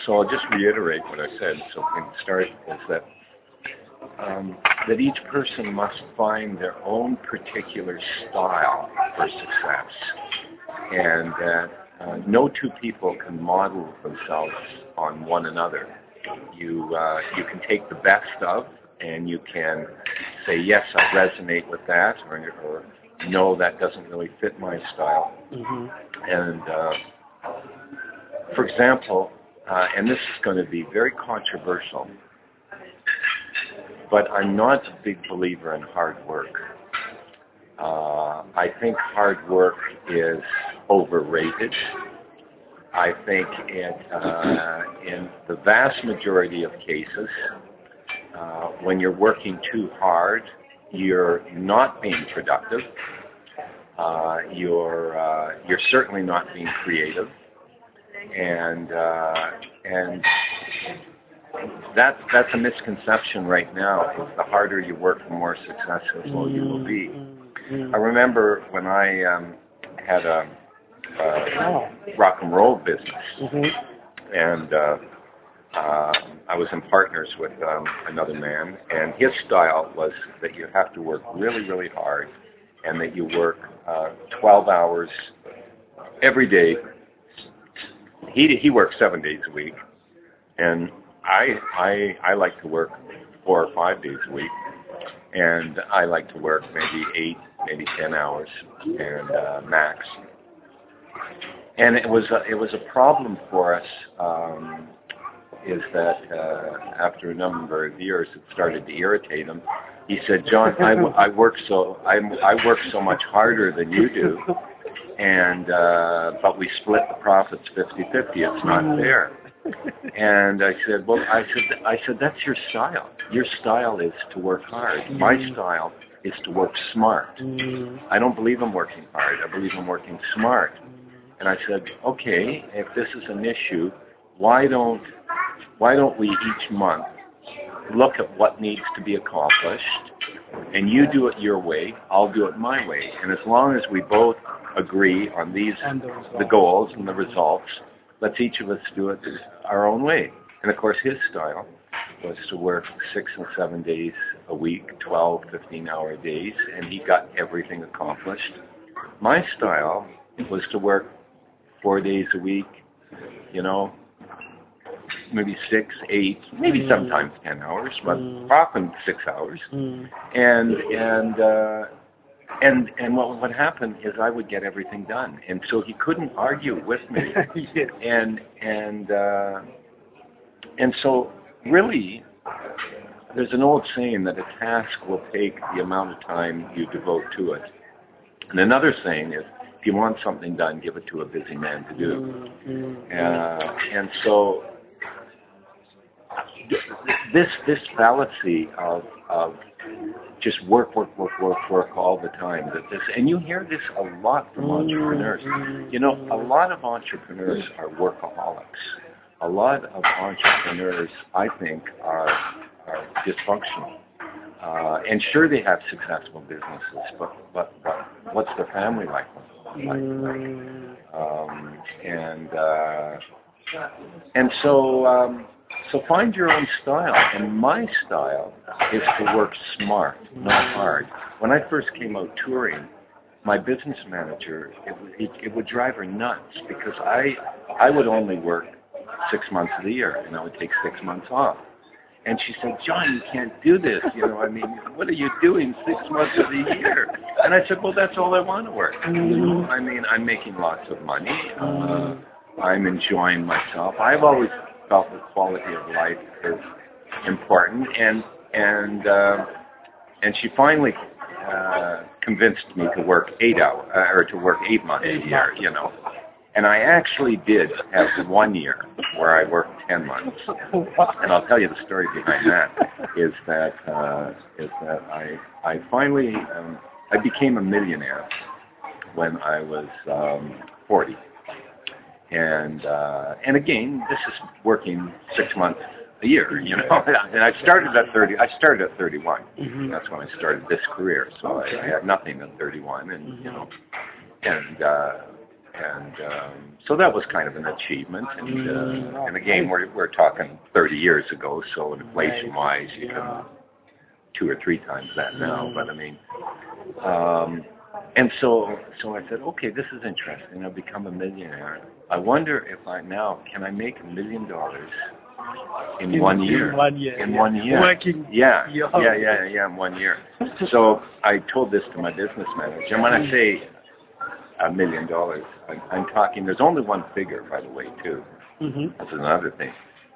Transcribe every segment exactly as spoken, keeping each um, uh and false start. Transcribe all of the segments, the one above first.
so I'll just reiterate what I said so we can start, is that um, that each person must find their own particular style for success, and that uh, no two people can model themselves on one another. You uh, you can take the best of, and you can say, yes, I resonate with that, or, or no, that doesn't really fit my style. Mm-hmm. And uh, for example, uh, and this is going to be very controversial, but I'm not a big believer in hard work. Uh, I think hard work is overrated. I think it, uh, in the vast majority of cases, uh, when you're working too hard, you're not being productive. Uh, you're uh, you're certainly not being creative, and uh, and that's that's a misconception right now. Is the harder you work, the more successful you will be. I remember when I um, had a, a rock and roll business, Mm-hmm. and uh, uh, I was in partners with um, another man, and his style was that you have to work really, really hard, and that you work uh, twelve hours every day. He he works seven days a week, and I I I like to work four or five days a week, and I like to work maybe eight, maybe ten hours, and uh, max. And it was a, it was a problem for us. Um, is that uh, after a number of years, it started to irritate him. He said, "John, I, I work so I I work so much harder than you do, and uh, but we split the profits fifty-fifty. It's not fair." And I said, "Well, I said I said that's your style. Your style is to work hard. My style is to work smart. I don't believe in working hard. I believe in working smart." And I said, "Okay, if this is an issue, why don't why don't we each month look at what needs to be accomplished, and you do it your way, I'll do it my way. And as long as we both agree on these, the, the goals and the results, let's each of us do it our own way." And of course, his style was to work six and seven days a week, twelve, fifteen-hour days, and he got everything accomplished. My style was to work four days a week, you know, maybe six, eight, maybe mm. sometimes ten hours, but mm. often six hours. Mm. And and uh, and and what would happen is I would get everything done, and so he couldn't argue with me. Yes. And and uh, and so really, there's an old saying that a task will take the amount of time you devote to it. And another saying is, if you want something done, give it to a busy man to do. Mm. Uh, and so this this fallacy of of just work, work, work, work, work all the time. That this, and you hear this a lot from entrepreneurs. You know, a lot of entrepreneurs are workaholics. A lot of entrepreneurs, I think, are are dysfunctional. Uh, and sure, they have successful businesses, but but, but what's their family like? like, like? Um, and uh, and so. Um, So find your own style, and my style is to work smart, not hard. When I first came out touring, my business manager, it, it, it would drive her nuts because I I would only work six months of the year, and I would take six months off. And she said, "John, you can't do this. You know, I mean, what are you doing six months of the year?" And I said, "Well, that's all I want to work. You know, I mean, I'm making lots of money. Uh, I'm enjoying myself. I've always felt the quality of life is important," and and uh, and she finally uh, convinced me to work eight hours uh, or to work eight months a year, you know. And I actually did have one year where I worked ten months, and I'll tell you the story behind that. Is that uh, is that I I finally um, I became a millionaire when I was um, forty. And uh, and again, this is working six months a year, you know. And I started at thirty. I started at thirty-one. Mm-hmm. That's when I started this career. So okay. I, I had nothing at thirty-one, and mm-hmm. you know, and uh, and um, so that was kind of an achievement. And, uh, Mm, and again, we're we're talking thirty years ago, so inflation-wise, you yeah. can two or three times that now. Mm. But I mean, um, and so so I said, okay, this is interesting. I've become a millionaire. I wonder if I now can I make a million dollars in, in one year. In one year. In yeah. one year. Working. Yeah. Yeah. Yeah, yeah, yeah, in one year. So I told this to my business manager. And when I say a million dollars, I'm, I'm talking, there's only one figure, by the way, too. Mm-hmm. That's another thing.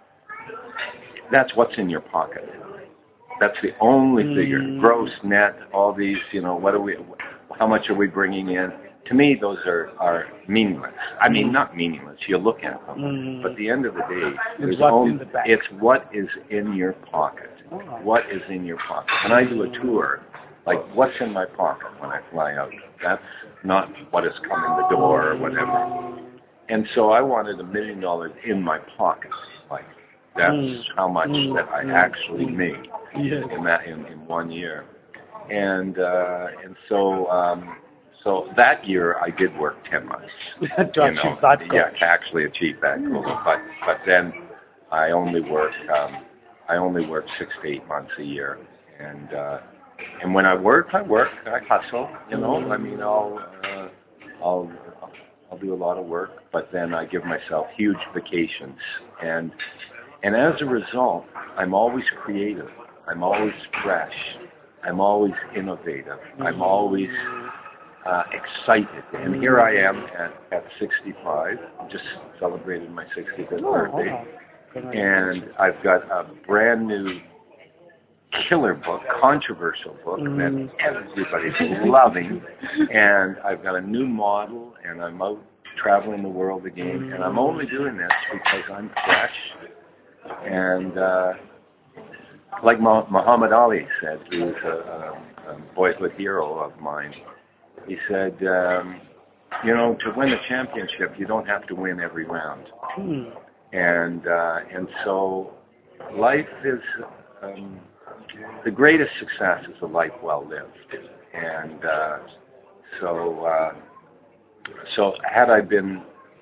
That's what's in your pocket. That's the only figure. Mm. Gross, net, all these, you know, what are we, how much are we bringing in? To me, those are, are meaningless. I mean, not meaningless. You look at them. Mm. But at the end of the day, there's what's only, in the bank. it's what is in your pocket. Oh. What is in your pocket? When I do a tour, like, what's in my pocket when I fly out? That's not what has come in the door or whatever. And so I wanted a million dollars in my pocket. Like, that's Mm. how much Mm. that I Mm. actually made Yes. in that in, in one year. And uh, and so um, so that year I did work ten months. to you achieve know, that goal. yeah, to actually achieve that goal. But but then I only work um, I only work six to eight months a year. And uh, and when I work, I work. I hustle. You know, I mean, I'll uh, I'll I'll do a lot of work, but then I give myself huge vacations. And and as a result, I'm always creative. I'm always fresh. I'm always innovative. I'm always uh, excited. And here I am at, at sixty-five. Just celebrated my sixty-fifth Oh, birthday. wow. And I've got a brand new killer book, controversial book Mm. that everybody's loving. And I've got a new model, and I'm out traveling the world again. And I'm only doing this because I'm fresh. And uh, like Muhammad Ali said, who was a, a, a boyhood hero of mine, he said, um, you know, to win a championship, you don't have to win every round. Mm. And uh, and so life is, um, the greatest success is a life well lived. And uh, so, uh, so had I been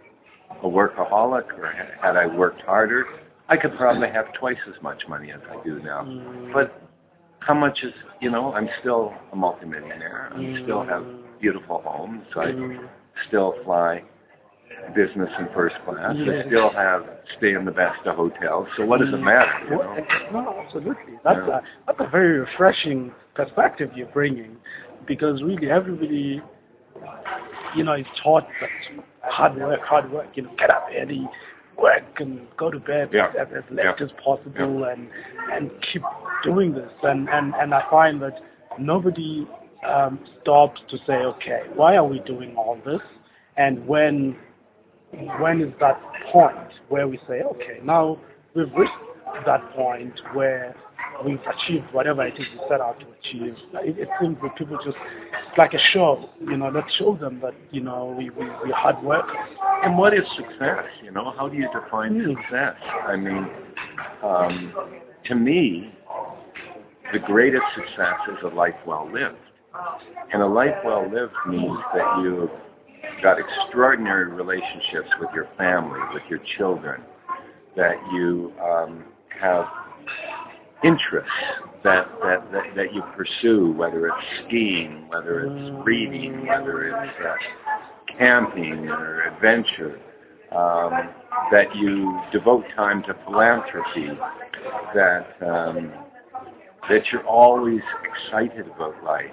a workaholic or had I worked harder, I could probably have twice as much money as I do now. Mm. But how much is, you know, I'm still a multimillionaire. I Mm. still have beautiful homes. I Mm. still fly business in first class. Yes. I still have stay in the best of hotels. So what does it matter, you Well, know? no, absolutely. That's Yeah. a that's a very refreshing perspective you're bringing, because really everybody, you know, is taught that hard work, hard work. You know, get up early, work, and go to bed Yeah. as, as late Yeah. as possible, and and keep doing this. And and and I find that nobody um, stops to say, okay, why are we doing all this? And when when is that point where we say, okay, now we've reached that point where we've achieved whatever it is we set out to achieve. It, it seems that people just, it's like a show, you know, let's show them that, you know, we, we, we're hard workers. And what is success? You know, how do you define Mm. success? I mean, um, to me, the greatest success is a life well lived. And a life well lived means that you've got extraordinary relationships with your family, with your children, that you um, have interests that, that, that, that you pursue, whether it's skiing, whether it's reading, whether it's uh, camping or adventure, um, that you devote time to philanthropy, that um, that you're always excited about life,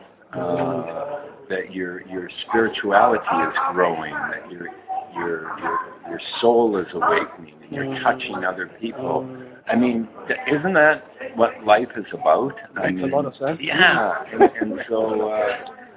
uh, that your your spirituality is growing, that your your your your soul is awakening, and you're touching other people. I mean, isn't that what life is about? I Makes mean, a lot of sense. Yeah, and, and so uh,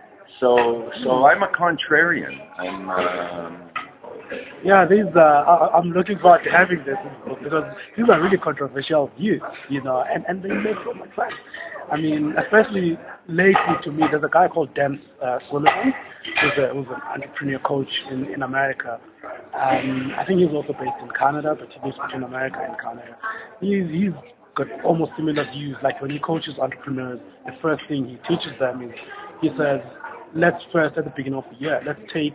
so so I'm a contrarian. I'm. Um, Yeah, these. Uh, I, I'm looking forward to having this because these are really controversial views, you know, and, and they make so much sense. I mean, especially lately to me, there's a guy called Dan uh, Sullivan, who's, a, who's an entrepreneur coach in, in America. Um, I think he's also based in Canada, but he lives between America and Canada. He's, he's got almost similar views. Like when he coaches entrepreneurs, the first thing he teaches them is he says, let's first, at the beginning of the year, let's take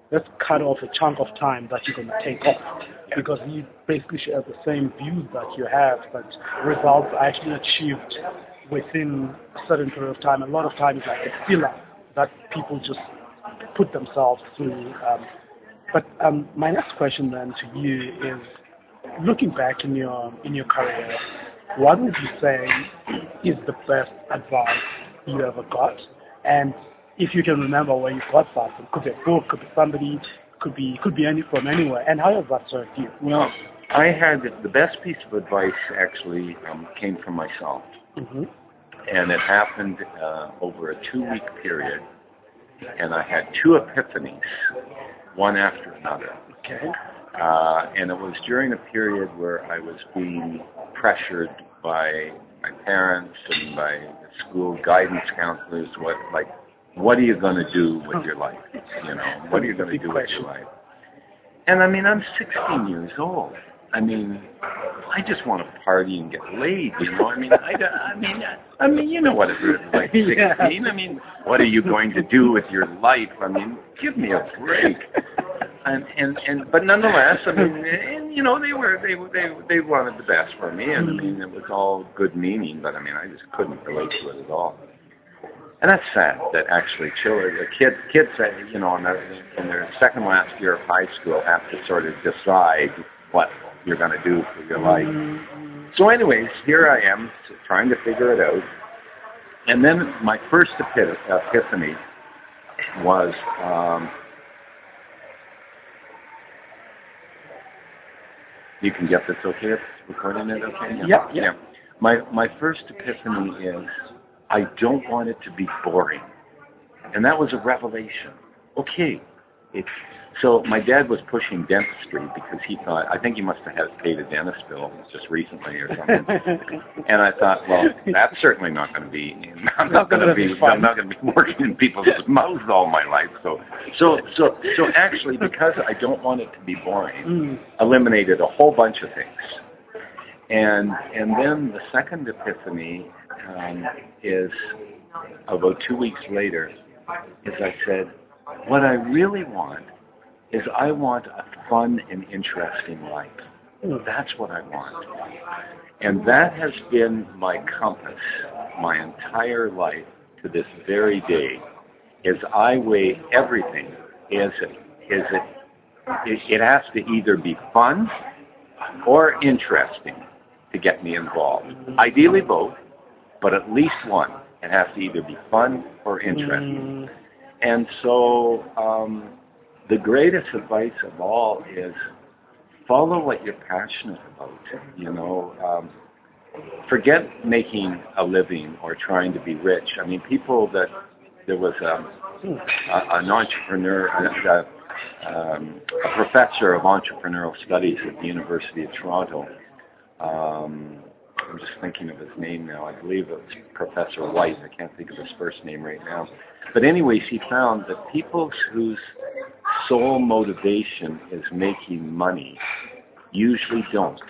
let's cut off a chunk of time that you're going to take off. Yeah. Because you basically share the same views that you have, but results are actually achieved within a certain period of time. A lot of times, like a filler that people just put themselves through. Um, but um, my next question then to you is, looking back in your in your career, what would you say is the best advice you ever got? And if you can remember where you got that, it could be a book, could be somebody, could be could be any from anywhere. And how has that served you? Well, I had the best piece of advice actually um, came from myself, Mm-hmm. and it happened uh, over a two-week period, and I had two epiphanies, one after another. Okay. Uh, and it was during a period where I was being pressured by my parents and by the school guidance counselors, what like, what are you going to do with your life? You know, what are you going to do with your life? And I mean, I'm sixteen years old. I mean, I just want to party and get laid, you know. I mean, I, I mean, I mean, you know what it is like sixteen. I mean, what are you going to do with your life? I mean, give me a break. And and and, but nonetheless, I mean, and, you know, they were they they they wanted the best for me, and I mean, it was all good meaning, but I mean, I just couldn't relate to it at all. And that's sad that actually children, the kids, kids that, you know, in their, in their second last year of high school have to sort of decide what you're going to do for your life. So anyways, here I am trying to figure it out. And then my first epiphany was, um, you can get this okay? It's recording it okay? Yeah. Yeah. yeah. yeah. My, my first epiphany is, I don't want it to be boring. And that was a revelation. Okay. It's, so my dad was pushing dentistry because he thought, I think he must have had paid a dentist bill just recently or something. And I thought, well, that's certainly not going to be, I'm not going to be, I'm not going to be working in people's mouths all my life. So, so, so, so actually, because I don't want it to be boring, Mm. eliminated a whole bunch of things. And, and then the second epiphany um, is about two weeks later, is I said, what I really want is I want a fun and interesting life. That's what I want. And that has been my compass my entire life to this very day, is I weigh everything. Is it, is it, it, it has to either be fun or interesting to get me involved. Ideally both, but at least one. It has to either be fun or interesting. Mm. And so um, the greatest advice of all is follow what you're passionate about. You know, um, forget making a living or trying to be rich. I mean, people that, there was um, a, an entrepreneur, a, um, a professor of entrepreneurial studies at the University of Toronto. Um, I'm just thinking of his name now. I believe it's Professor White. I can't think of his first name right now. But anyways, he found that people whose sole motivation is making money usually don't.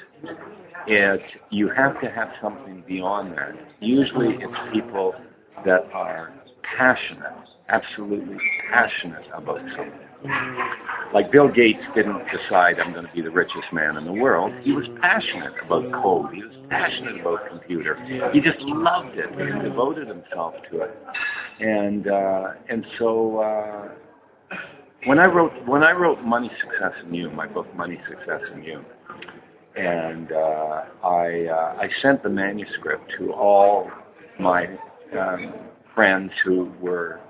It, you have to have something beyond that. Usually it's people that are passionate, absolutely passionate about something. Like Bill Gates didn't decide I'm going to be the richest man in the world. He was passionate about code. He was passionate about computer. He just loved it and devoted himself to it. And uh, and so uh, when I wrote when I wrote Money, Success, and You, my book Money, Success, and You, and uh, I uh, I sent the manuscript to all my um, friends who were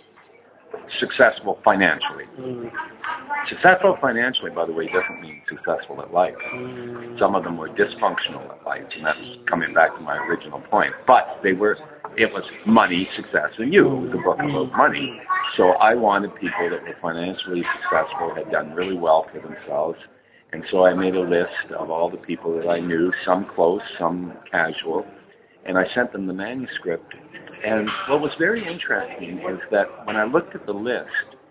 successful financially. Mm. Successful financially, by the way, doesn't mean successful at life. Mm. Some of them were dysfunctional at life, and that's coming back to my original point. But they were, it was Money, Success, and You. It was a book about money. So I wanted people that were financially successful, had done really well for themselves. And so I made a list of all the people that I knew, some close, some casual, and I sent them the manuscript. And what was very interesting is that when I looked at the list,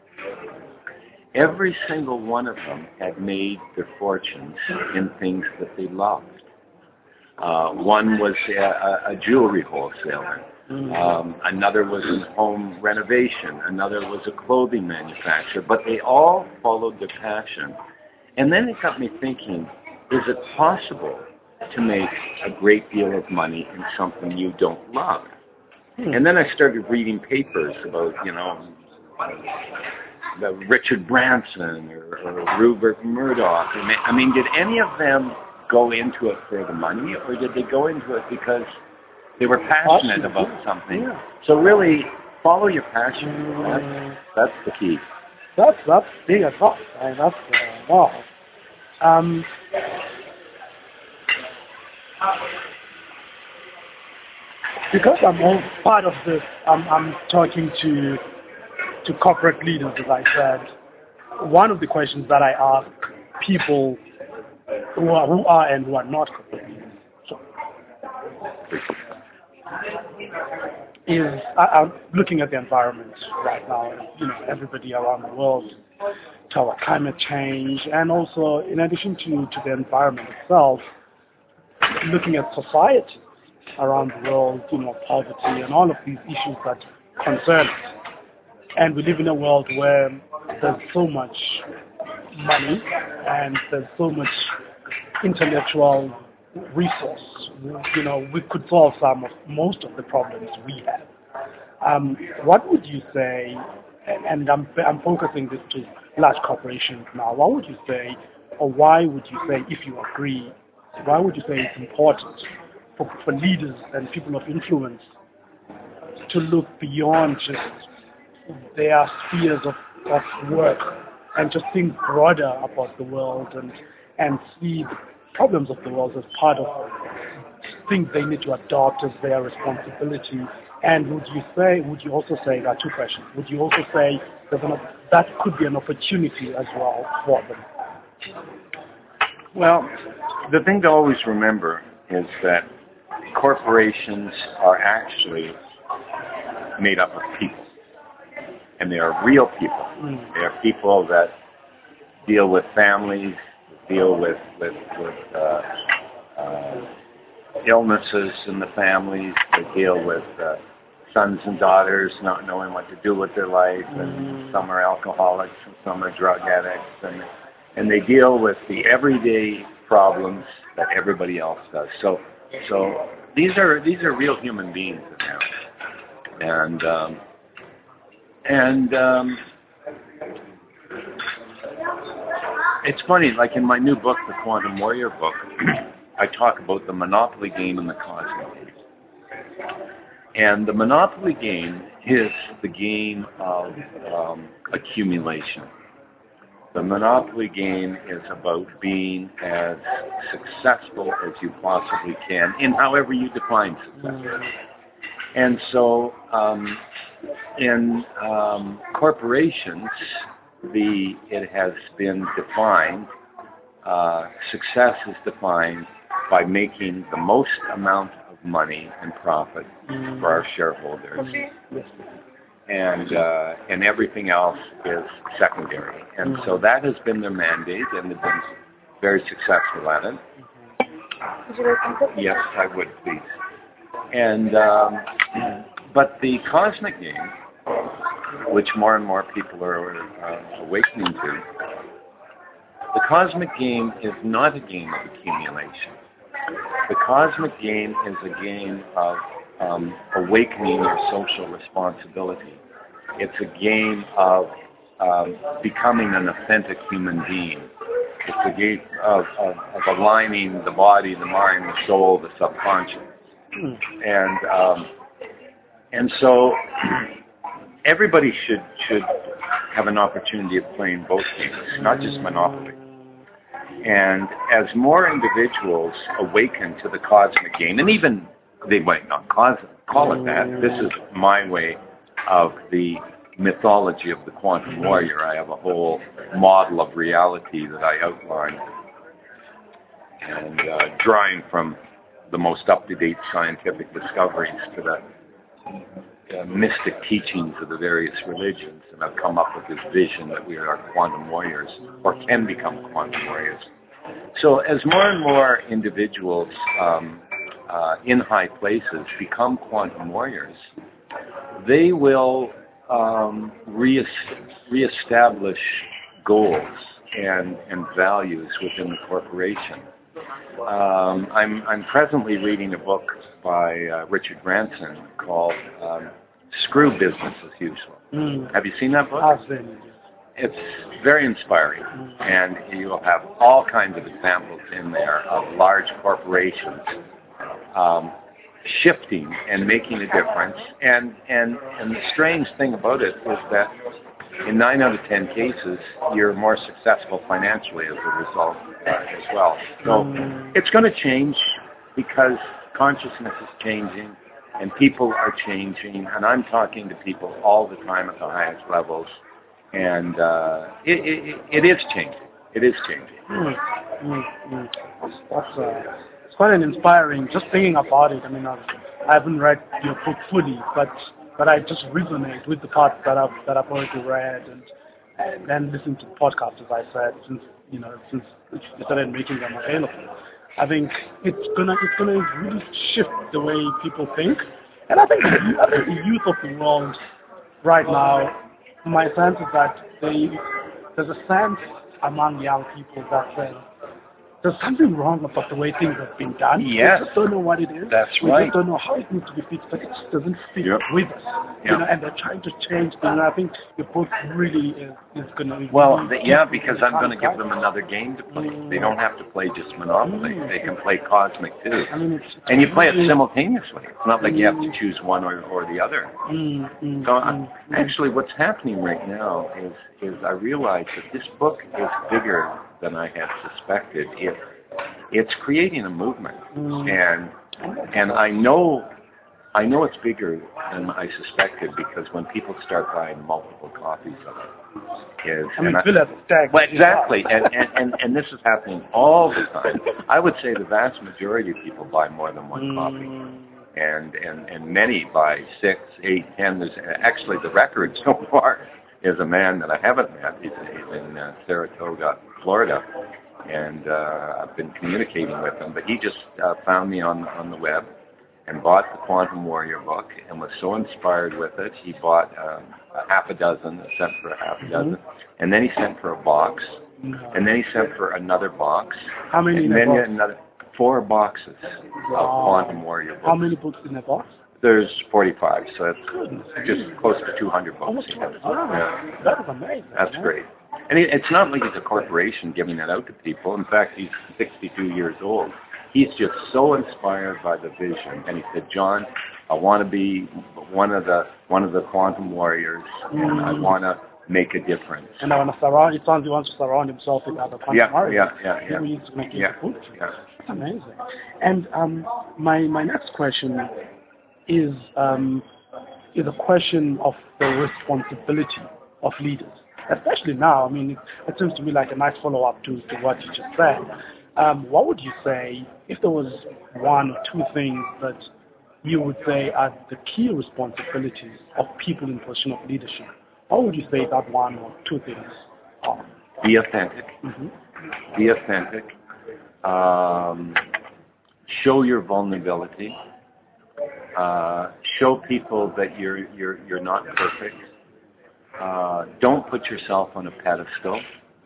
every single one of them had made their fortunes in things that they loved. Uh, one was a, a jewelry wholesaler. Mm. Um, another was in home renovation. Another was a clothing manufacturer. But they all followed their passion. And then it got me thinking, is it possible to make a great deal of money in something you don't love? Hmm. And then I started reading papers about, you know, the Richard Branson or, or Rupert Murdoch. I mean, did any of them go into it for the money, or did they go into it because they were passionate about something? Yeah. So really, follow your passion. Mm. That's, that's the key. That's that's big advice. Right? That's uh, wow. Um, because I'm all part of this, I'm I'm talking to to corporate leaders, as I said. One of the questions that I ask people who are who are and who are not corporate leaders so, is I, I'm looking at the environment right now. You know, everybody around the world talk about climate change, and also in addition to to the environment itself, looking at society around the world, you know, poverty and all of these issues that concern us. And we live in a world where there's so much money and there's so much intellectual resource. You know, we could solve some of most of the problems we have. Um, what would you say, and I'm, I'm focusing this to large corporations now, what would you say, or why would you say, if you agree, why would you say it's important for, for leaders and people of influence to look beyond just their spheres of, of work and just think broader about the world and, and see the problems of the world as part of things they need to adopt as their responsibility? And would you say, would you also say, there are two questions, would you also say there's an, that could be an opportunity as well for them? Well, the thing to always remember is that corporations are actually made up of people. And they are real people. Mm. They are people that deal with families, deal with, with, with uh, uh, illnesses in the families, they deal with uh, sons and daughters not knowing what to do with their life, and Mm. some are alcoholics and some are drug addicts, and and they deal with the everyday problems that everybody else does. So so these are these are real human beings now, and um, and um, it's funny. Like in my new book, the Quantum Warrior book, I talk about the Monopoly game and the cosmic game. And the Monopoly game is the game of um, accumulation. The Monopoly game is about being as successful as you possibly can in however you define success. Mm. And so um, in um, corporations, the it has been defined, uh, success is defined by making the most amount of money and profit mm. for our shareholders. Mm. And uh, and everything else is secondary. And mm-hmm. so that has been their mandate, and they've been very successful at it. Mm-hmm. Yes, I would, please. And um, but the cosmic game, which more and more people are uh, awakening to, the cosmic game is not a game of accumulation. The cosmic game is a game of um, awakening your social responsibility. It's a game of um, becoming an authentic human being. It's a game of, of, of aligning the body, the mind, the soul, the subconscious. Mm. And um, and so everybody should should have an opportunity of playing both games, not just Monopoly. And as more individuals awaken to the cosmic game, and even they might not call it that, this is my way of the mythology of the Quantum Warrior. I have a whole model of reality that I outline, and uh, drawing from the most up-to-date scientific discoveries to the uh, mystic teachings of the various religions, and I've come up with this vision that we are quantum warriors, or can become quantum warriors. So as more and more individuals um, uh, in high places become quantum warriors, they will um, re- reestablish goals and, and values within the corporation. Um, I'm, I'm presently reading a book by uh, Richard Branson called um, Screw Business as Usual. Mm. Have you seen that book? I've seen it. It's very inspiring, mm. and you'll have all kinds of examples in there of large corporations um, shifting and making a difference. And, and, and the strange thing about it is that in nine out of ten cases, you're more successful financially as a result uh, as well. So mm. it's going to change because consciousness is changing and people are changing. And I'm talking to people all the time at the highest levels. And uh, it, it, it is changing. It is changing. Mm. Mm. Mm. That's, uh, it's quite an inspiring, just thinking about it. I mean, I've, I haven't read your book fully, but but I just resonate with the parts that I've that I've already read, and and then listen to podcasts, as I said, since you know since you started making them available. I think it's gonna it's gonna really shift the way people think, and I think I think the youth of the world right now, my sense is that they there's a sense among young people that says there's something wrong about the way things have been done. Yes. We just don't know what it is. That's we right. We just don't know how it needs to be fixed, but it just doesn't fit yep. with us. Yep. You know, and they're trying to change things. And I think your book really is, is going to be... Well, really the, yeah, because I'm going to give them another game to play. Mm. They don't have to play just Monopoly. Mm. They can play Cosmic, too. I mean, it's, it's and you play really, it simultaneously. It's not like mm. you have to choose one or, or the other. Mm, mm, so, mm, uh, actually, what's happening right now is, is I realize that this book is bigger than I had suspected. It, It's creating a movement, mm. and and I know I know it's bigger than I suspected because when people start buying multiple copies of it, is I mean, and fill I, up the stack. well, exactly, and, and and and this is happening all the time. I would say the vast majority of people buy more than one mm. copy, and and and many buy six, eight, ten. There's actually the record so far is a man that I haven't met. He's, he's in uh, Saratoga, Florida. And uh, I've been communicating with him, but he just uh, found me on on the web and bought the Quantum Warrior book and was so inspired with it. He bought um, a half a dozen, sent for a half a dozen, mm-hmm. and then he sent for a box, no. and then he sent for another box. How many? And in then box? another four boxes wow. of Quantum Warrior books. How many books in that box? There's forty-five, so it's Goodness, just close to two hundred books. Almost two hundred. Wow. Yeah. That is amazing. That's man. great. And it's not like he's a corporation giving that out to people. In fact, he's sixty-two years old. He's just so inspired by the vision. And he said, John, I want to be one of the one of the Quantum Warriors, and mm. I want to make a difference. And I want to surround. It sounds he wants to surround himself with other Quantum yeah, Warriors. Yeah, yeah, yeah. He needs to make yeah, it yeah. That's amazing. And um, my my next question is um, is a question of the responsibility of leaders. Especially now, I mean, it, it seems to me like a nice follow-up to, to what you just said. Um, what would you say, if there was one or two things that you would say are the key responsibilities of people in position of leadership, what would you say that one or two things are? Be authentic. Mm-hmm. Be authentic. Um, show your vulnerability. Uh, show people that you're you're you're not perfect. Uh, don't put yourself on a pedestal,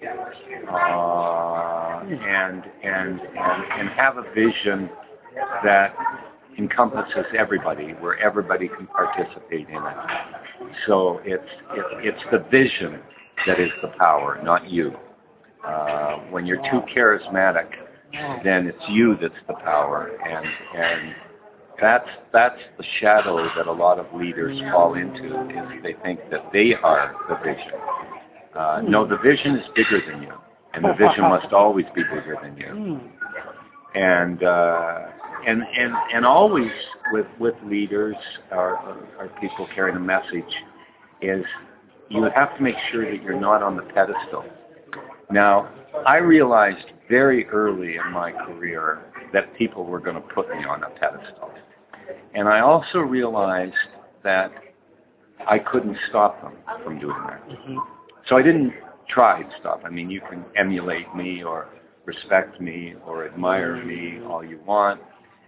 uh, and, and and and have a vision that encompasses everybody, where everybody can participate in it. So it's it's, it's the vision that is the power, not you. Uh, when you're too charismatic, then it's you that's the power, and and. That's that's the shadow that a lot of leaders fall into, is they think that they are the vision. Uh, no, the vision is bigger than you, and the vision must always be bigger than you. And uh, and and and always with with leaders or, or people carrying a message is you have to make sure that you're not on the pedestal. Now, I realized very early in my career that people were going to put me on a pedestal. And I also realized that I couldn't stop them from doing that. Mm-hmm. So I didn't try to stop. I mean, you can emulate me or respect me or admire me all you want.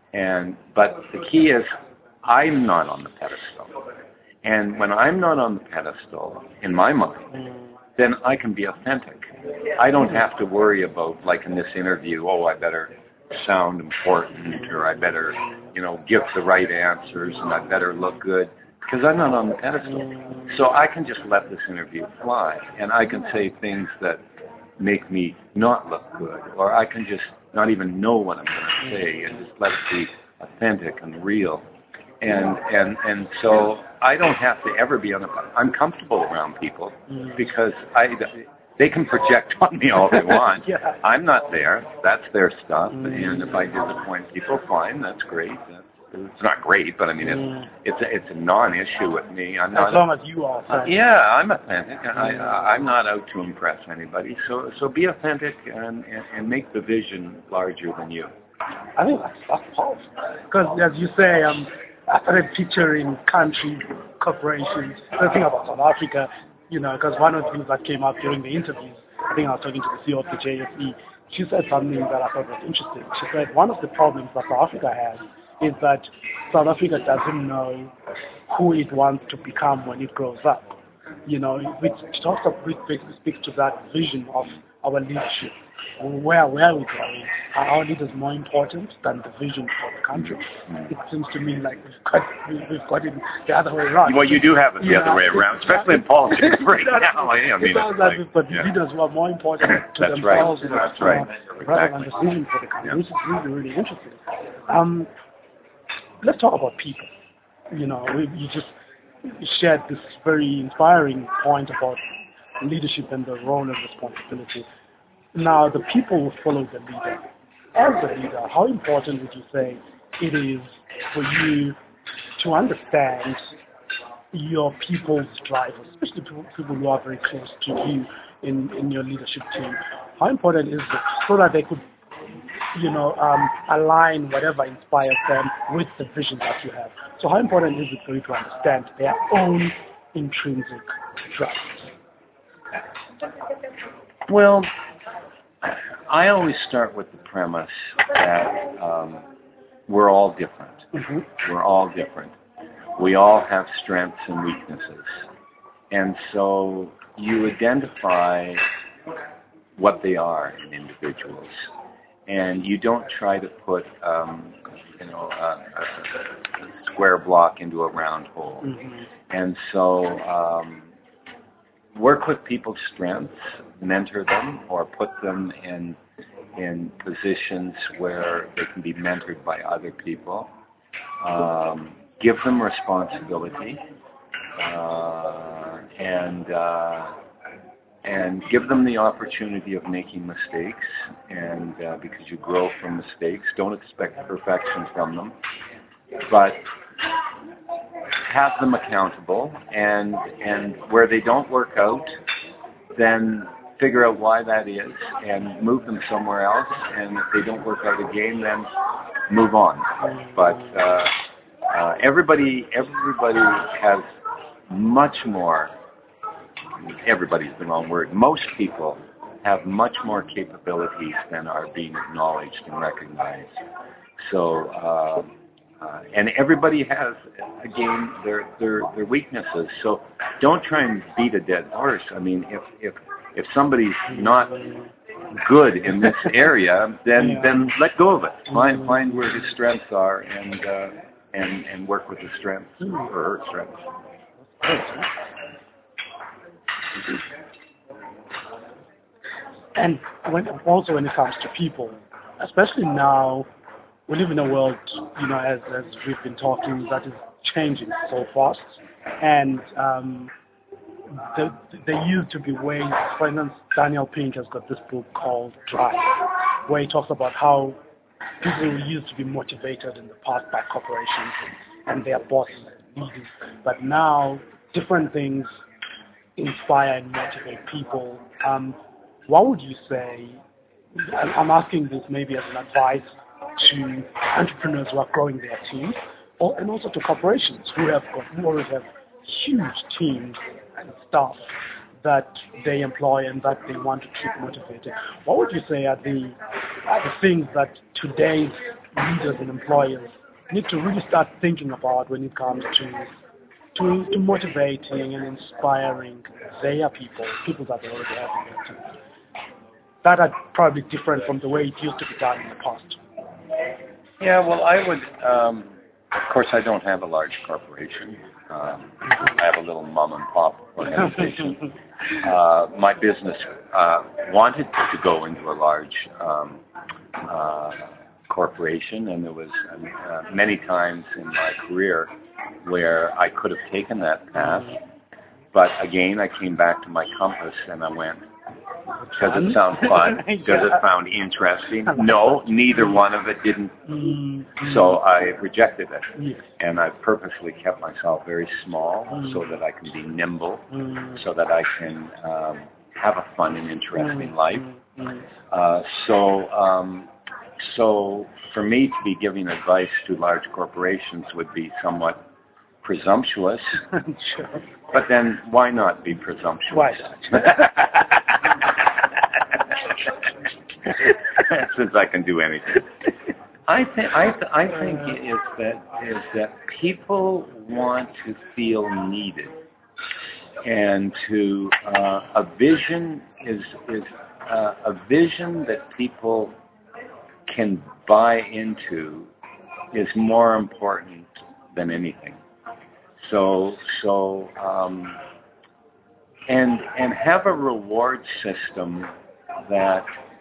And but the key is, I'm not on the pedestal. And when I'm not on the pedestal, in my mind, then I can be authentic. I don't have to worry about, like in this interview, oh, I better sound important, or I better, you know, give the right answers, and I better look good, because I'm not on the pedestal. So I can just let this interview fly, and I can say things that make me not look good, or I can just not even know what I'm going to say and just let it be authentic and real. And and and so I don't have to ever be on the. I'm comfortable around people because I they can project on me all they want. Yeah. I'm not there. That's their stuff. Mm. And if I disappoint people, fine. That's great. That's, it's not great, but I mean, mm. it's it's a, it's a non-issue with me. I'm not. As long as you are. Uh, yeah, I'm authentic. Mm. I I'm not out to impress anybody. So so be authentic and and, and make the vision larger than you. I think that's, that's powerful. Because as you say, um. I started picturing countries, corporations, the thing about South Africa, you know, because one of the things that came up during the interviews, I think I was talking to the C E O of the J S E, she said something that I thought was interesting. She said one of the problems that South Africa has is that South Africa doesn't know who it wants to become when it grows up. You know, which talks of, which speaks to that vision of our leadership. Where, where are we going? Are our leaders more important than the vision for the country? It seems to me like we've got, we've got it the other way around. Well, you do have it the yeah. other way around, especially in politics right now. I mean, it sounds like we've got yeah. leaders who are more important to That's themselves right. and, That's right. uh, rather than the vision for the country, yeah. which is really, really interesting. Um, let's talk about people. You know, we, you just shared this very inspiring point about leadership and the role and responsibility. Now, the people will follow the leader. As a leader, how important would you say it is for you to understand your people's drivers, especially people who are very close to you in, in your leadership team? How important is it so that they could, you know, um, align whatever inspires them with the vision that you have? So how important is it for you to understand their own intrinsic drivers? Well, I always start with the premise that um, we're all different. Mm-hmm. We're all different. We all have strengths and weaknesses. And so you identify what they are in individuals. And you don't try to put, um, you know, a, a square block into a round hole. Mm-hmm. And so um, work with people's strengths, mentor them, or put them in in positions where they can be mentored by other people. Um, give them responsibility, uh, and uh, and give them the opportunity of making mistakes. And uh, because you grow from mistakes, don't expect perfection from them, but have them accountable, and and where they don't work out, then figure out why that is and move them somewhere else. And if they don't work out again, then move on. But uh, uh, everybody everybody has much more. Everybody's the wrong word. Most people have much more capabilities than are being acknowledged and recognized. So. Uh, Uh, and everybody has, again, their, their their weaknesses. So don't try and beat a dead horse. I mean, if if if somebody's not good in this area, then yeah. then let go of it. Find find where his strengths are, and uh, and and work with his strengths or her strengths. And when also when it comes to people, especially now. We live in a world, you know, as, as we've been talking, that is changing so fast. And um, the, there used to be ways, for instance, Daniel Pink has got this book called Drive, where he talks about how people used to be motivated in the past by corporations and, and their bosses and leaders. But now, different things inspire and motivate people. Um, what would you say, I'm asking this maybe as an advice to entrepreneurs who are growing their teams, or, and also to corporations who have got, who already have huge teams and staff that they employ and that they want to keep motivated. What would you say are the are the things that today's leaders and employers need to really start thinking about when it comes to to, to motivating and inspiring their people, people that they already have in their teams. That are probably different from the way it used to be done in the past. Yeah, well, I would, um, of course, I don't have a large corporation. Um, I have a little mom and pop organization. uh, my business uh, wanted to go into a large um, uh, corporation, and there was uh, many times in my career where I could have taken that path. But again, I came back to my compass and I went, does it sound fun? Does yeah. it sound interesting? No, neither one of it didn't. Mm-hmm. So I rejected it. Yes. And I purposely kept myself very small mm-hmm. so that I can be nimble, mm-hmm. so that I can um, have a fun and interesting mm-hmm. life. Mm-hmm. Uh, so, um, so for me to be giving advice to large corporations would be somewhat presumptuous. Sure. But then why not be presumptuous? Why not? Since I can do anything. I think I th- I think uh, is that is that people want to feel needed, and to uh, a vision is is uh, a vision that people can buy into is more important than anything. So so um, and and have a reward system that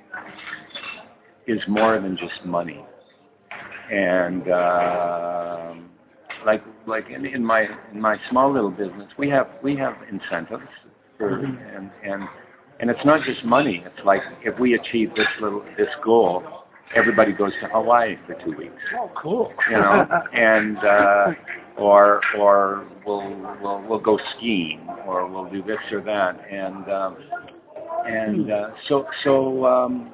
is more than just money. And uh, like like in, in my in my small little business, we have we have incentives for mm-hmm. and and and it's not just money. It's like if we achieve this little this goal, everybody goes to Hawaii for two weeks. Oh, cool! You know, and uh, or or we'll we'll we'll go skiing, or we'll do this or that, and um, and uh, so so. Um,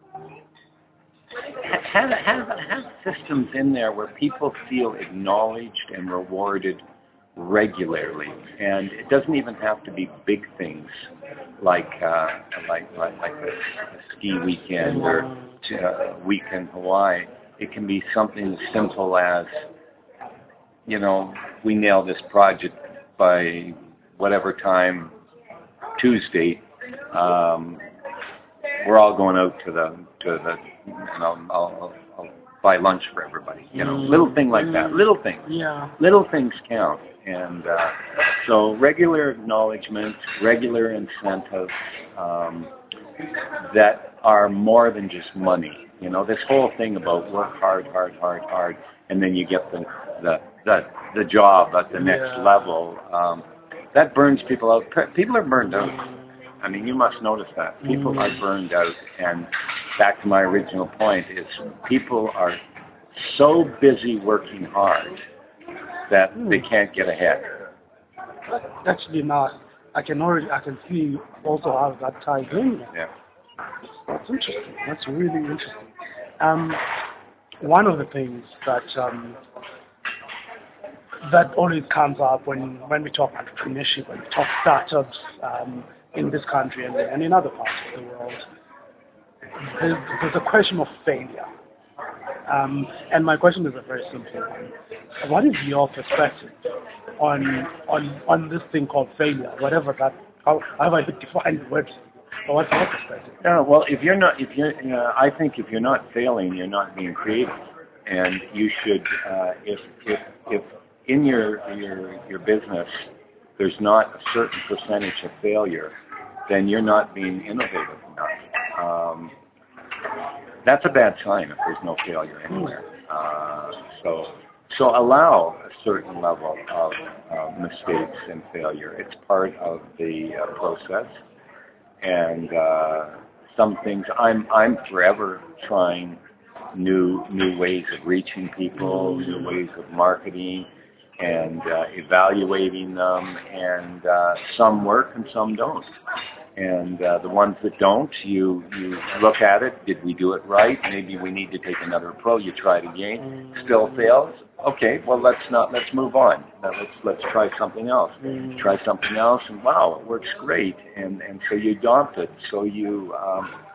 Have, have, have systems in there where people feel acknowledged and rewarded regularly, and it doesn't even have to be big things like uh, like like, like a, a ski weekend or a week in Hawaii. It can be something as simple as, you know, we nail this project by whatever time Tuesday. Um, we're all going out to the to the. And I'll, I'll, I'll buy lunch for everybody. You know, mm. little thing like that. Little things. Yeah. Little things count. And uh, so regular acknowledgement, regular incentives um, that are more than just money. You know, this whole thing about work hard, hard, hard, hard, and then you get the the the, the job at the next yeah. level. Um, that burns people out. People are burned out. I mean, you must notice that. People mm. are burned out. And back to my original point is people are so busy working hard that mm. they can't get ahead. Actually not. I can already, I can see also how that ties in. Yeah. That's interesting. That's really interesting. Um, one of the things that um, that always comes up when, when we talk entrepreneurship, when we talk startups, um, in this country and, and in other parts of the world, there's, there's a question of failure. Um, and my question is a very simple one. What is your perspective on on on this thing called failure, whatever that, how, however you define the word? But what's your perspective? Yeah, well, if you're not, if you're, you know, I think if you're not failing, you're not being creative, and you should, uh, if if if in your your your business there's not a certain percentage of failure, then you're not being innovative enough. Um, that's a bad sign if there's no failure anywhere. Uh, so, so allow a certain level of uh, mistakes and failure. It's part of the uh, process. And uh, some things, I'm I'm forever trying new new ways of reaching people, new ways of marketing, and uh, evaluating them, and uh, some work and some don't. And uh, the ones that don't, you you look at it. Did we do it right? Maybe we need to take another approach. You try it again. Still fails. Okay, well let's not. Let's move on. Now let's let's try something else. Try something else, and wow, it works great. And and so you adopt it. So you um,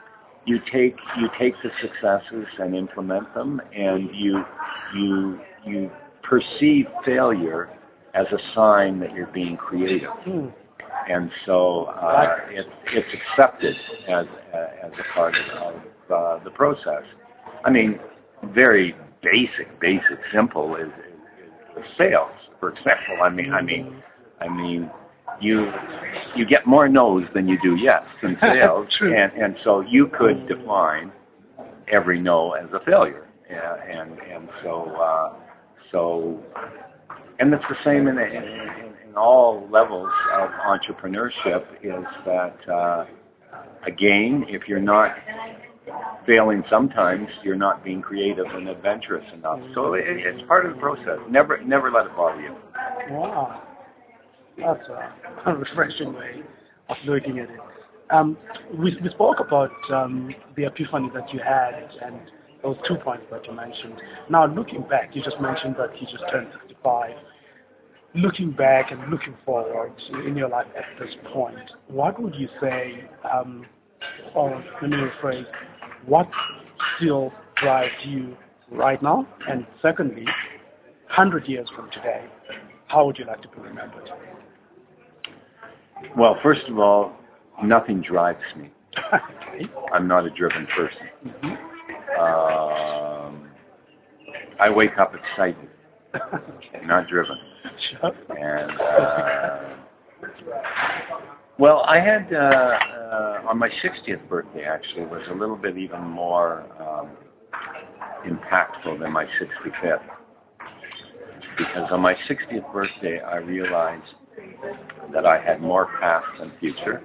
you take you take the successes and implement them, and you you you perceive failure as a sign that you're being creative. Hmm. And so uh, it, it's accepted as uh, as a part of uh, the process. I mean, very basic, basic, simple is, is, is sales, for example. I mean, I mean, I mean, you you get more no's than you do yes in sales, and and so you could define every no as a failure, yeah, and and so uh, so, and it's the same in, in, in all levels of entrepreneurship. Is that uh, again, if you're not failing sometimes, you're not being creative and adventurous enough. So it, it's part of the process. Never, never let it bother you. Wow, that's a, a refreshing way of looking at it. Um, we, we spoke about um, the epiphany that you had and those two points that you mentioned. Now, looking back, you just mentioned that you just turned sixty-five. Looking back and looking forward in your life at this point, what would you say, um, or let me rephrase, what still drives you right now? And secondly, one hundred years from today, how would you like to be remembered? Well, first of all, nothing drives me. Okay. I'm not a driven person. Mm-hmm. Um, I wake up excited, Okay. not driven. Sure. And uh, well, I had uh, uh, on my sixtieth birthday actually was a little bit even more um, impactful than my sixty-fifth, because on my sixtieth birthday I realized that I had more past than future,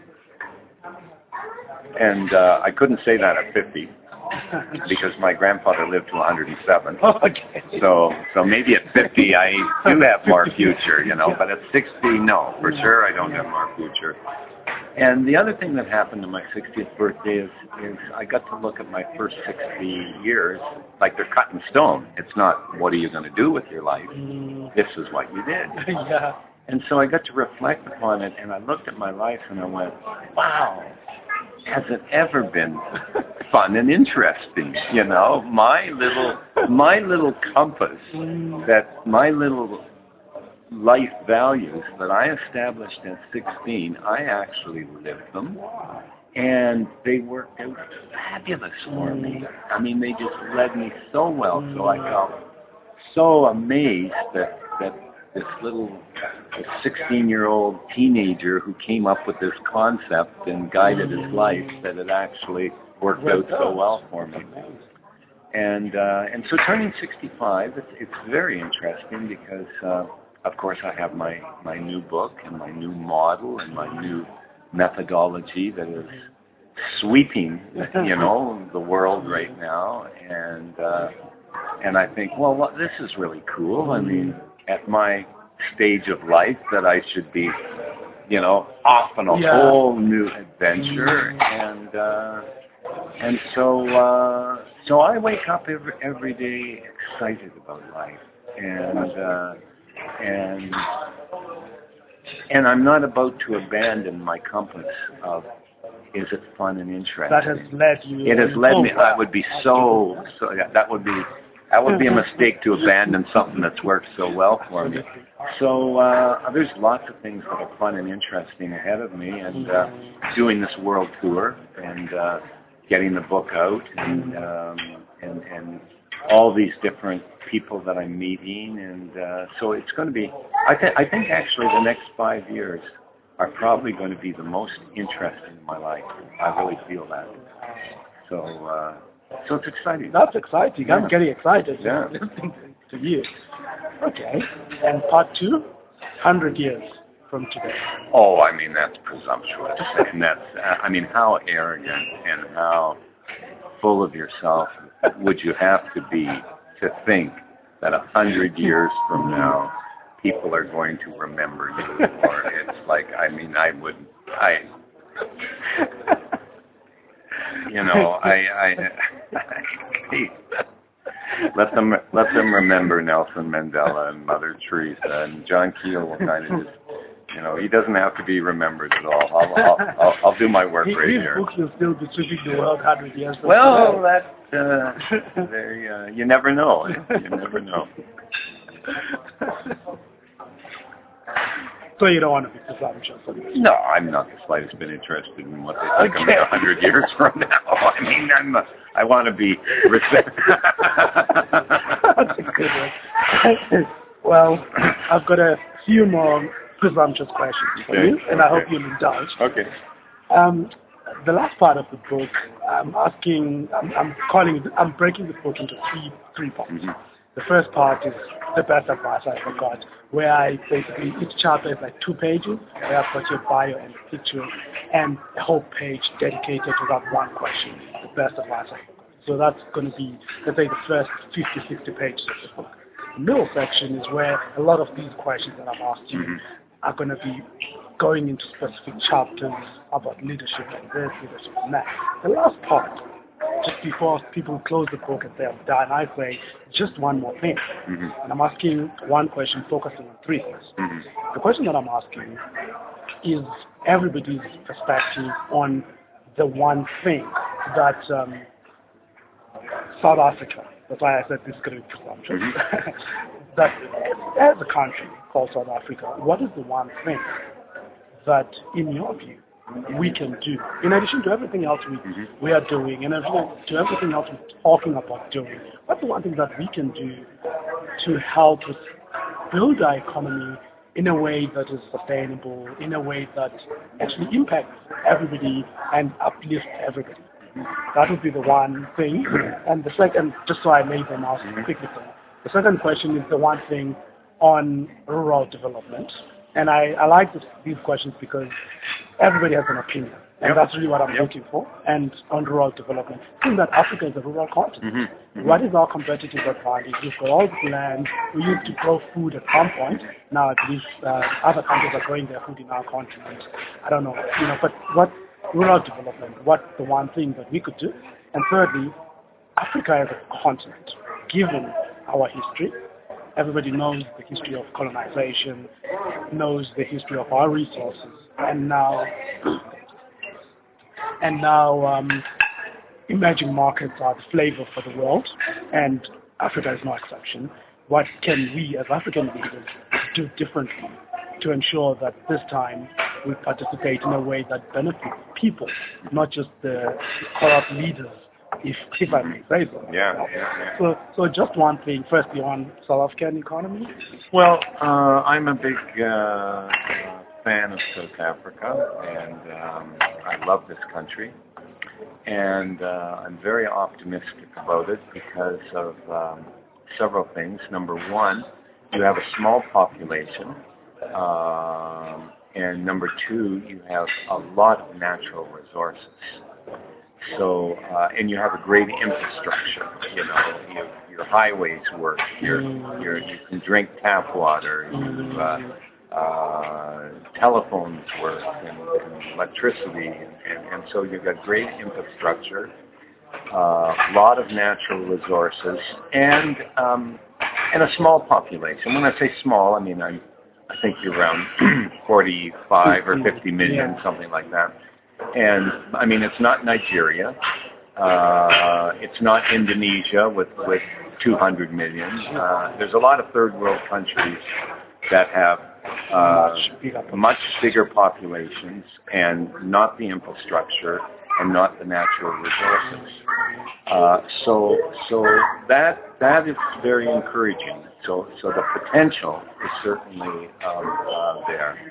and uh, I couldn't say that at fifty. Because my grandfather lived to one hundred seven. Okay. So so maybe at fifty I do have more future, you know, but at sixty, no, for sure I don't have more future. And the other thing that happened on my sixtieth birthday is, is I got to look at my first sixty years like they're cut in stone. It's not, what are you going to do with your life? Mm. This is what you did. Yeah. And so I got to reflect upon it, and I looked at my life and I went, wow, has it ever been fun and interesting? You know, my little, my little compass, that my little life values that I established at sixteen, I actually lived them, and they worked out fabulous for me. I mean, they just led me so well, so I felt so amazed that that this little sixteen-year-old teenager who came up with this concept and guided his life, that it actually worked out so well for me. And uh, and so turning sixty-five, it's, it's very interesting because, uh, of course, I have my, my new book and my new model and my new methodology that is sweeping, you know, the world right now. And uh, and I think, well, well, this is really cool. I mean, at my stage of life, that I should be, you know, off on a Yeah. whole new adventure, and uh, and so uh, so I wake up every every day excited about life, and uh, and and I'm not about to abandon my compass of, is it fun and interesting? That has led you. It has led me. I would be so so. Yeah, that would be. That would be a mistake to abandon something that's worked so well for me. So uh, there's lots of things that are fun and interesting ahead of me, and uh, doing this world tour and uh, getting the book out, and, um, and and all these different people that I'm meeting, and uh, so it's going to be. I think I think actually the next five years are probably going to be the most interesting in my life. I really feel that. So. Uh, So it's exciting. That's exciting. Yeah. I'm getting excited Yeah. listening to you. Okay. And part two, one hundred years from today. Oh, I mean, that's presumptuous. And that's, I mean, how arrogant and how full of yourself would you have to be to think that a hundred years from now, people are going to remember you? Or it's like, I mean, I wouldn't, I... You know, I, I, let them let them remember Nelson Mandela and Mother Teresa, and John Keel will kind of just You know, he doesn't have to be remembered at all. I'll, I'll, I'll, I'll do my work His right here. books will still be sweeping the world hundred years from Well, today. that uh, they, uh, you never know. Eh? You never know. So you don't want to be presumptuous. No, I'm not the slightest bit interested in what they think of me a hundred years from now. I mean, I'm a, I want to be respected. That's a good one. Well, I've got a few more presumptuous questions for Okay. you, and I hope Okay. you'll indulge. Okay. Um, the last part of the book, I'm asking, I'm, I'm calling, I'm breaking the book into three three parts. Mm-hmm. The first part is the best advice I ever got, where I basically, each chapter is like two pages, where I've got your bio and picture, and a whole page dedicated to that one question, the best advice I ever got. So that's going to be, let's say, the first fifty, sixty pages of the book. The middle section is where a lot of these questions that I've asked you Mhm. are going to be going into specific chapters about leadership and this, leadership and that. The last part, just before people close the book and say I'm done, I say just one more thing. Mhm. And I'm asking one question focusing on three things. Mhm. The question that I'm asking is everybody's perspective on the one thing that um, South Africa, that's why I said this is going to be presumptuous, Mhm. that as a country called South Africa, what is the one thing that, in your view, we can do, in addition to everything else we, Mhm. we are doing, in addition to everything else we're talking about doing, what's the one thing that we can do to help us build our economy in a way that is sustainable, in a way that actually impacts everybody and uplifts everybody? That would be the one thing. And the second, just so I lay them out quickly for you, the second question is the one thing on rural development. And I, I like this, these questions because everybody has an opinion. And Yep. that's really what I'm Yep. looking for. And on rural development, seeing that Africa is a rural continent. Mhm. Mhm. What is our competitive advantage? We've got all this land. We used to grow food at some point. Now at least uh, other countries are growing their food in our continent. I don't know, you know, but what rural development, what's the one thing that we could do? And thirdly, Africa as a continent, given our history, everybody knows the history of colonization, knows the history of our resources, and now, and now um, emerging markets are the flavor for the world, and Africa is no exception. What can we as African leaders do differently to ensure that this time we participate in a way that benefits people, not just the corrupt leaders, if, if I may say so. Yeah, yeah, yeah. So, so just one thing, firstly on South African economy. Well, uh, I'm a big uh, fan of South Africa, and um, I love this country. And uh, I'm very optimistic about it because of um, several things. Number one, you have a small population. Um, and number two, you have a lot of natural resources. So, uh, and you have a great infrastructure. You know, you, your highways work. Your, your, you can drink tap water. You, uh, uh, telephones work, and, and electricity, and, and, and so you've got great infrastructure, a uh, lot of natural resources, and um, and a small population. When I say small, I mean I'm, I think you're around forty-five or fifty million, Yeah. something like that. And I mean, it's not Nigeria, uh, it's not Indonesia with with two hundred million. Uh, there's a lot of third world countries that have uh, Much bigger. much bigger populations and not the infrastructure and not the natural resources. Uh, so, so that that is very encouraging. So, so the potential is certainly um, uh, there.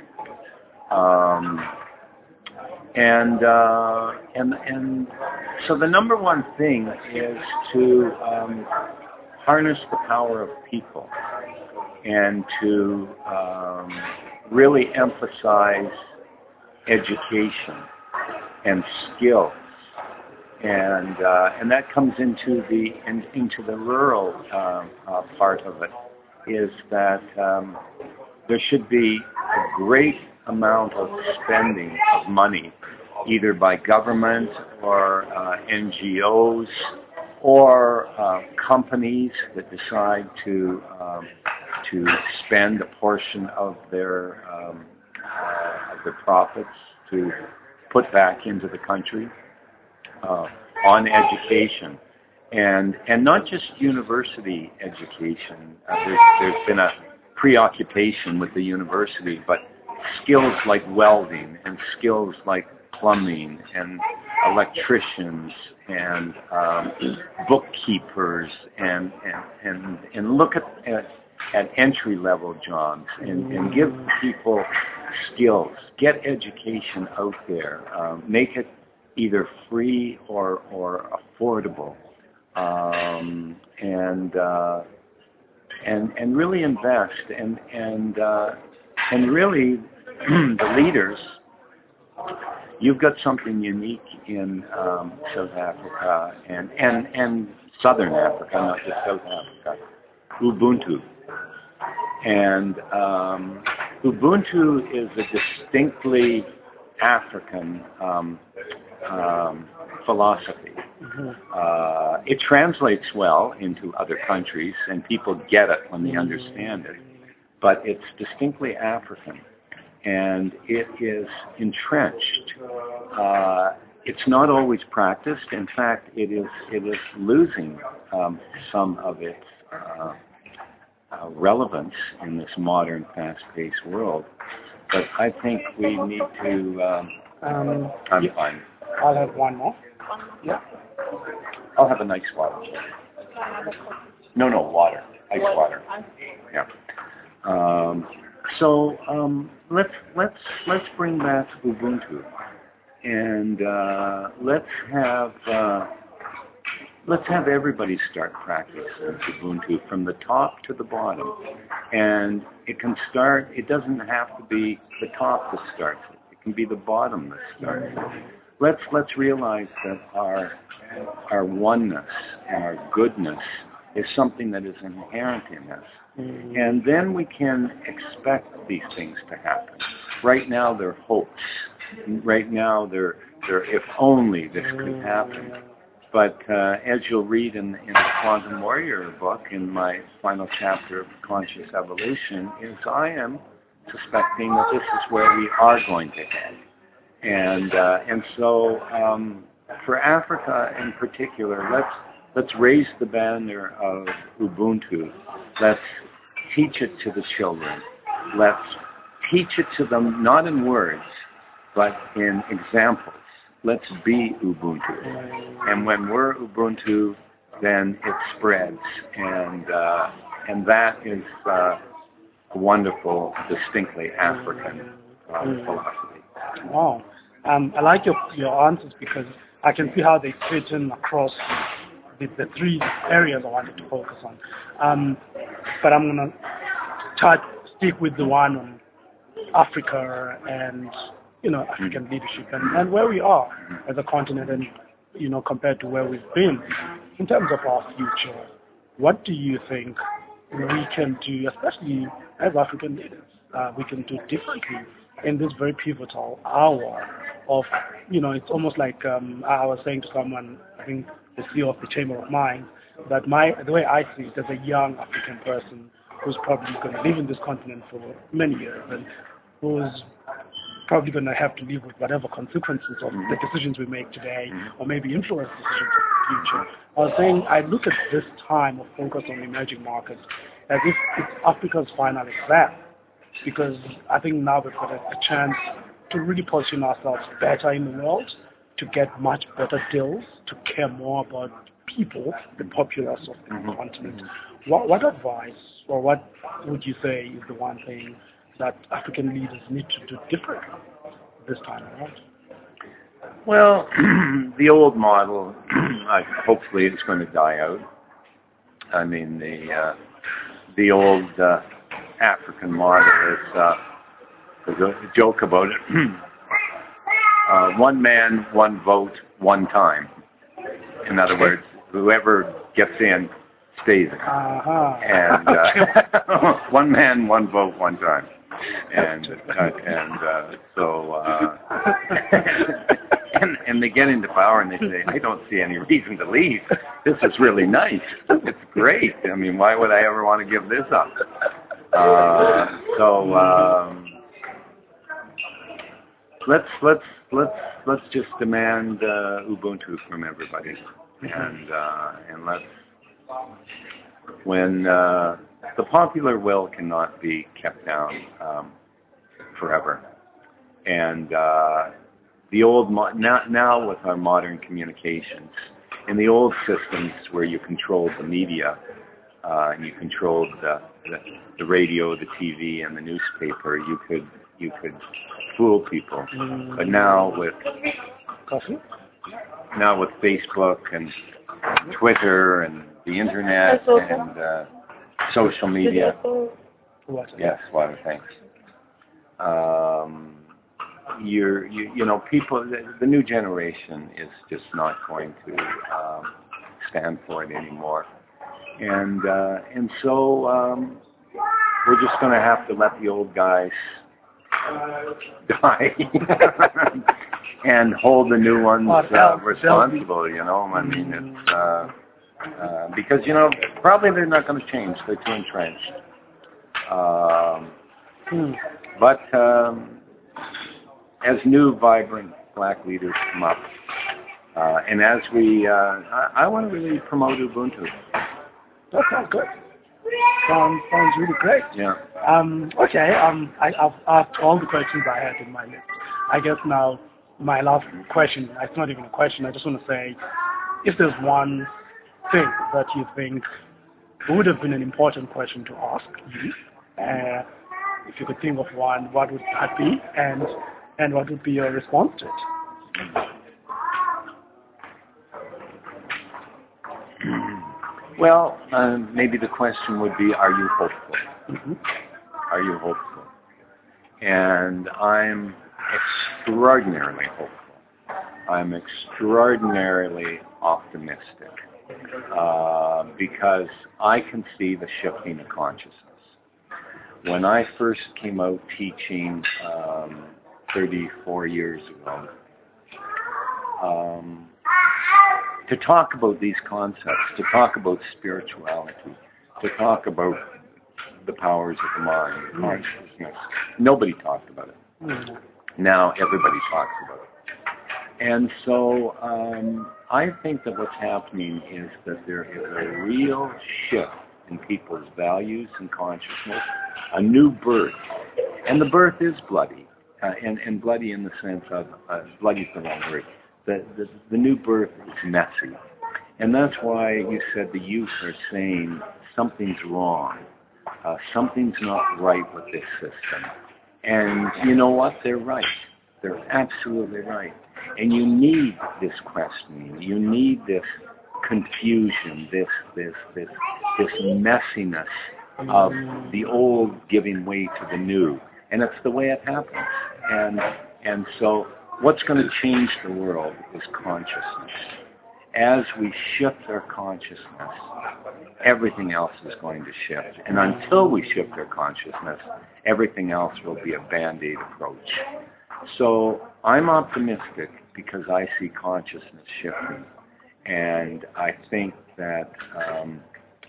Um, and uh, and and so the number one thing is to um, harness the power of people and to um, really emphasize education and skills. And uh, and that comes into the in, into the rural uh, uh, part of it, is that um, there should be a great amount of spending of money, either by government or uh, N G Os or uh, companies that decide to um, to spend a portion of their um, the profits to put back into the country uh, on education. And and not just university education. Uh, there's, there's been a preoccupation with the university, but skills like welding and skills like plumbing and electricians and um, bookkeepers and and and, and look at, at at entry level jobs and, and give people skills. Get education out there. Um, make it either free or or affordable. Um, and uh, and and really invest and and uh, and really the leaders. You've got something unique in um, South Africa and, and and Southern Africa, not just South Africa. Ubuntu, and um, Ubuntu is a distinctly African um, um, philosophy. Mm-hmm. Uh, it translates well into other countries, and people get it when they understand it. But it's distinctly African, and it is entrenched. Uh, it's not always practiced. In fact, it is it is losing um, some of its uh, uh, relevance in this modern, fast-paced world. But I think we need to. Um, um, I'm yeah. fine. I'll have one more. Yeah. I'll have a nice water. No, no, water. Ice water. Yeah. Um, so um, let's let's let's bring back Ubuntu, and uh, let's have uh, let's have everybody start practicing Ubuntu from the top to the bottom, and it can start. It doesn't have to be the top that starts it. It can be the bottom that starts it. Let's let's realize that our our oneness and our goodness is something that is inherent in us. Mm-hmm. And then we can expect these things to happen. Right now they're hopes. Right now they're, they're if only this could happen. But uh, as you'll read in, in the Quantum Warrior book, in my final chapter of Conscious Evolution, is I am suspecting that this is where we are going to head. And uh, and so um, for Africa in particular, let's let's raise the banner of Ubuntu. Let's teach it to the children. Let's teach it to them not in words, but in examples. Let's be Ubuntu. And when we're Ubuntu, then it spreads, and uh, and that is uh, a wonderful, distinctly African uh, philosophy. Wow. Um, I like your, your answers because I can see how they fit in across the, the three areas I wanted to focus on. Um, but I'm going to try to stick with the one on Africa and, you know, African leadership and, and where we are as a continent and, you know, compared to where we've been. In terms of our future, what do you think we can do, especially as African leaders, uh, we can do differently in this very pivotal hour of, you know, it's almost like um, I was saying to someone, I think the C E O of the Chamber of Mines, that my the way I see it as a young African person who's probably going to live in this continent for many years and who's probably going to have to live with whatever consequences of the decisions we make today or maybe influence decisions of the future. I was saying I look at this time of focus on emerging markets as if it's Africa's final exam. Because I think now we've got a, a chance to really position ourselves better in the world, to get much better deals, to care more about people, the populace of the mm-hmm. continent. What, what advice or what would you say is the one thing that African leaders need to do differently this time around? Well, the old model, I, hopefully it's going to die out. I mean, the, uh, the old... Uh, African model is uh, there's a joke about it. uh, one man, one vote, one time. In other words, whoever gets in stays in. Uh-huh. And uh, one man, one vote, one time. And uh, and uh, so uh, and and they get into power and they say, I don't see any reason to leave. This is really nice. It's great. I mean, why would I ever want to give this up? Uh, so, um, let's let's let's let's just demand uh, Ubuntu from everybody, and uh, and let's when uh, the popular will cannot be kept down um, forever, and uh, the old mo- now now with our modern communications, in the old systems where you controlled the media. Uh, and you controlled the, the the radio, the T V, and the newspaper. You could you could fool people, mm. but now with Coffee? now with Facebook and Twitter and the internet and uh, social media. Water. Yes, water. Thanks. Um, you're you you know people. The, the new generation is just not going to um, stand for it anymore. And uh, and so um, we're just going to have to let the old guys die and hold the new ones uh, responsible. You know, I mean, it's uh, uh, because you know probably they're not going to change. They're too entrenched. Um, hmm. But um, as new, vibrant black leaders come up, uh, and as we, uh, I, I want to really promote Ubuntu. That sounds good. Sounds sounds really great. Yeah. Um. Okay. Um. I, I've asked all the questions I had in my list. I guess now my last question. It's not even a question. I just want to say, if there's one thing that you think would have been an important question to ask you, uh, if you could think of one, what would that be, and and what would be your response to it? Well, uh, maybe the question would be, are you hopeful? Mm-hmm. Are you hopeful? And I'm extraordinarily hopeful. I'm extraordinarily optimistic uh, because I can see the shifting of consciousness. When I first came out teaching um, thirty-four years ago, um, to talk about these concepts, to talk about spirituality, to talk about the powers of the mind, mm. consciousness. Nobody talked about it. Mm. Now everybody talks about it. And so um, I think that what's happening is that there is a real shift in people's values and consciousness, a new birth. And the birth is bloody, uh, and, and bloody in the sense of, uh, bloody is the wrong word. The, the, the new birth is messy. And that's why you said the youth are saying something's wrong. Uh, something's not right with this system. And you know what? They're right. They're absolutely right. And you need this questioning. You need this confusion, this this this this messiness of the old giving way to the new. And it's the way it happens. And and so what's going to change the world is consciousness. As we shift our consciousness, everything else is going to shift. And until we shift our consciousness, everything else will be a band-aid approach. So I'm optimistic because I see consciousness shifting. And I think that um,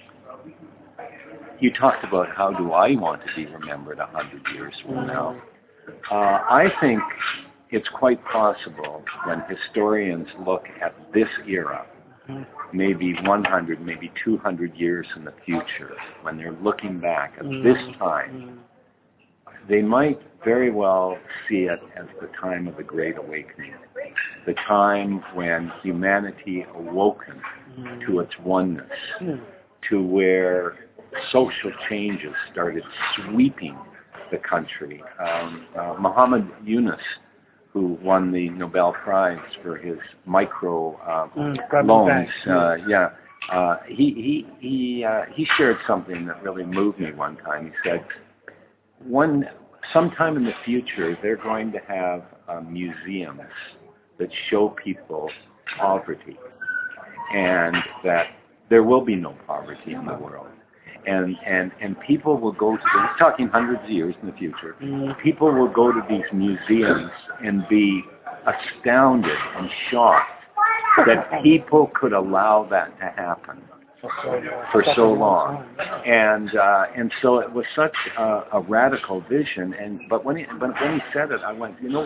you talked about how do I want to be remembered a hundred years from now. Uh, I think it's quite possible when historians look at this era, maybe one hundred, maybe two hundred years in the future, when they're looking back at this time, they might very well see it as the time of the Great Awakening, the time when humanity awoken to its oneness, to where social changes started sweeping the country. Um, uh, Muhammad Yunus, who won the Nobel Prize for his micro uh, mm, loans, uh, yeah, uh, he he he uh, he shared something that really moved me one time. He said, "One sometime in the future, they're going to have uh, museums that show people poverty, and that there will be no poverty in the world." And, and and people will go to, he's talking hundreds of years in the future, people will go to these museums and be astounded and shocked that people could allow that to happen for so long. And uh, and so it was such a, a radical vision. And but when he, but when he said it, I went, you know what?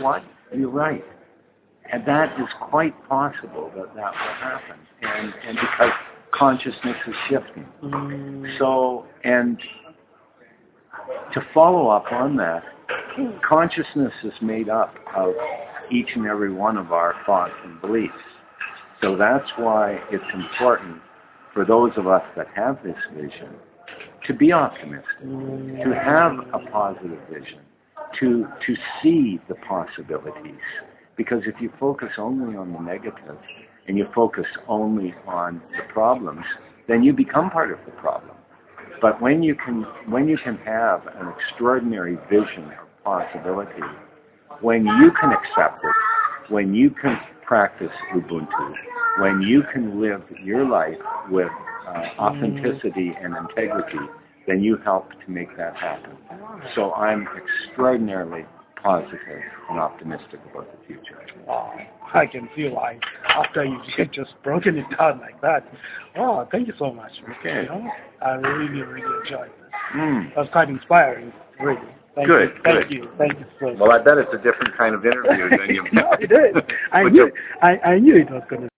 you're right. And that is quite possible that that will happen. And, and because consciousness is shifting. Mm. So, and to follow up on that, consciousness is made up of each and every one of our thoughts and beliefs. So that's why it's important for those of us that have this vision to be optimistic, Mm. to have a positive vision, to to see the possibilities. Because if you focus only on the negative and you focus only on the problems, then you become part of the problem. But when you can when you can have an extraordinary vision of possibility, when you can accept it, when you can practice Ubuntu, when you can live your life with uh, authenticity and integrity, then you help to make that happen. So I'm extraordinarily positive and optimistic about the future. Wow, I can feel like after you just broken it down like that. Wow, thank you so much. Okay. You know, I really, really enjoyed this. Mm. That was quite inspiring, really. Thank Good, you. Thank good. you. Thank you so much. Well, I bet it's a different kind of interview than you've No, it is. I But knew, you're- I, I knew it was going to